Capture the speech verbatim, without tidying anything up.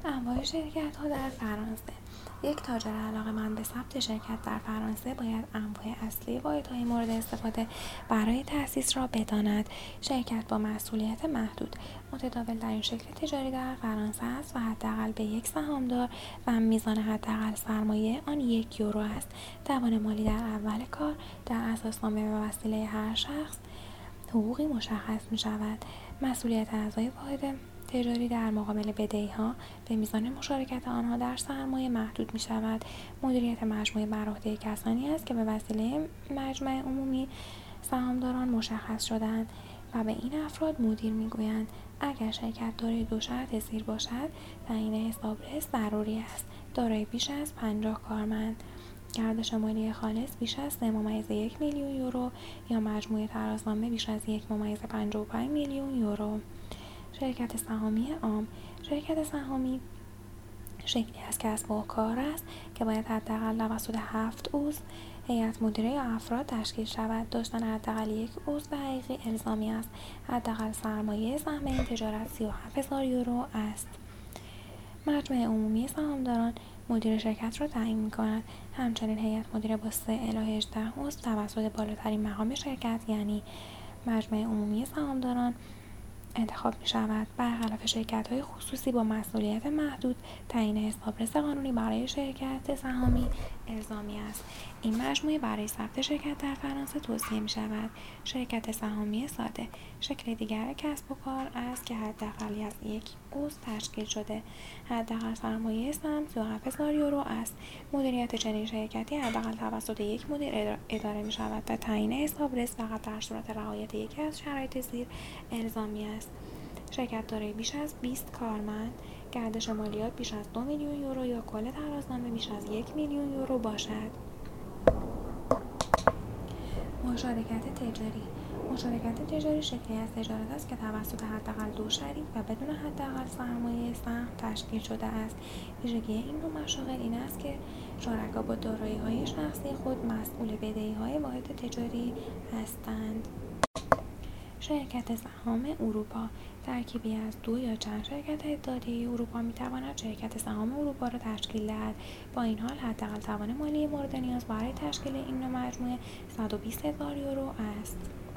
انواع شرکت‌ها در فرانسه. یک تاجر علاقه‌مند به ثبت شرکت در فرانسه باید انواع اصلی واحدهای مورد استفاده برای تأسیس را بداند. شرکت با مسئولیت محدود متداول در این شکل تجاری در فرانسه است و حداقل به یک سهامدار و میزان حداقل سرمایه آن یک یورو است. توان مالی در اول کار در اساسنامه به وسیله هر شخص حقوقی مشخص می شود. مسئولیت اعضای واحد تجاری در مقابل بدهی‌ها به میزان مشارکت آنها در سرمایه محدود می شود. مدیریت مجموعه بر عهده کسانی است که به وسیله مجمع عمومی سهامداران مشخص شده‌اند و به این افراد مدیر می گویند. اگر شرکت دارای دو شرط زیر باشد، تعیین حسابرس ضروری است. دارای بیش از پنجاه کارمند، گردش مالی خالص بیش از سه ممیز یک میلیون یورو یا مجموع ترازنامه بیش از یک ممیز پنجاه و پنج میلیون یورو. شرکت سهامی عام. شرکت سهامی شکلی از کسب و کار است که باید حداقل توسط هفت عضو هیئت مدیره یا افراد تشکیل شود. داشتن حداقل یک عضو حقیقی الزامی است. حداقل سرمایه سهم این تجارت سی و هفت هزار یورو است. مجمع عمومی سهامداران مدیر شرکت را تعیین می‌کند. همچنین هیئت مدیره با سه الی هجده عضو توسط بالاترین مقام شرکت یعنی مجمع عمومی سهامداران انتخاب می شود. برخلاف شرکت‌های خصوصی با مسئولیت محدود، تعیین حسابرس قانونی برای شرکت سهامی الزامی است. این مجموعه برای ثبت شرکت در فرانسه توصیه می شود. شرکت سهامی ساده شکل دیگر کسب و کار است که حداقل از یک عضو تشکیل شده. حداقل سرمایه سهم سی و هفت هزار یورو است. مدیریت چنین شرکتی حداقل توسط یک مدیر اداره می شود و تعیین حسابرس فقط در صورت رعایت یکی از شرایط زیر الزامی است. شرکت دارای بیش از بیست کارمند، گردش مالیات بیش از دو میلیون یورو یا کل ترازنامه بیش از یک میلیون یورو باشد. مشارکت تجاری. مشارکت تجاری شکلی از تجارت است که توسط حداقل دو شریک و بدون حداقل سرمایه سهم تشکیل شده است. ویژگی این نوع مشاغل این است که شرکا با دارایی‌های شخصی خود مسئول بدهی‌های واحد تجاری هستند. شرکت سهام اروپا. ترکیبی از دو یا چند شرکت اتحادیه اروپا می‌تواند شرکت سهام اروپا را تشکیل دهد. با این حال حداقل توان مالی مورد نیاز برای تشکیل این نوع مجموعه صد و بیست هزار یورو است.